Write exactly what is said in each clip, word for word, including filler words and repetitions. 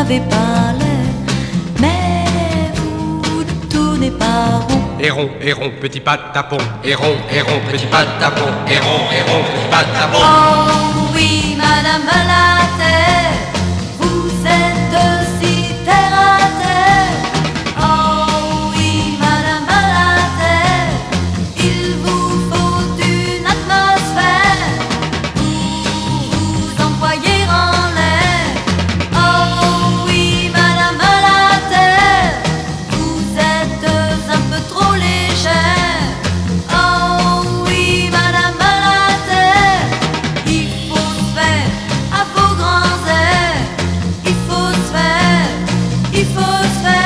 n'avez pas l'air, mais vous ne tournez pas rond. Héron, héron, petit patapon. Héron, héron, petit patapon. Héron, héron, petit patapon. Oh oui, Madame la Terre, vous êtes aussi terre à terre. Oh oui, Madame la Terre, il vous faut une atmosphère pour vous envoyer en l'air. Oh oui, Madame la Terre, vous êtes un peu trop légère. Oh oui, Madame la Terre, il faut se faire à vos grands airs. Il faut se faire, il faut se faire.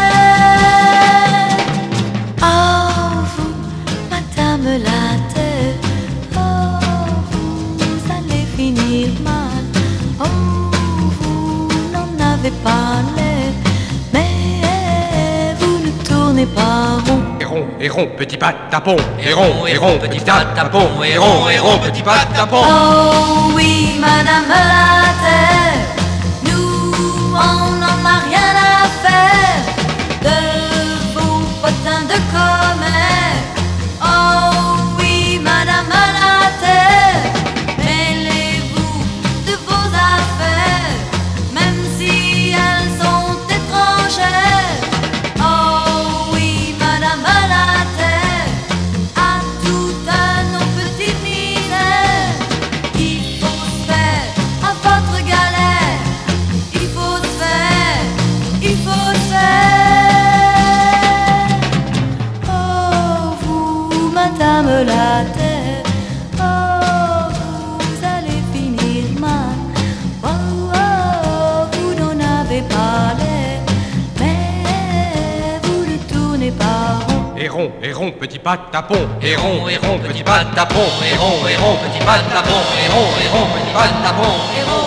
Oh vous, Madame la Terre, oh vous allez finir mal. Oh vous n'en avez pas l'air, mais vous ne tournez pas rond. Héron, héron, petit patapon. Héron, héron, petit patapon. Héron, héron, petit patapon. Oh oui, Madame la Terre, nous on n'en a rien à faire de vos potins de commère. Oh oui, Madame la Terre, mêlez-vous de vos affaires, même si elles sont étrangères. Oh oui, Madame la Terre, à toutes nos petites misères, il faut se faire à votre galère. Il faut se faire, il faut se faire. Oh vous, Madame la Terre, oh vous allez finir mal. Oh, oh vous n'en avez pas l'air, mais vous ne tournez pas rond. Héron, héron, petit patapon. Héron, héron, petit patapon. Héron, héron, petit patapon. Héron, héron, petit patapon. Héros,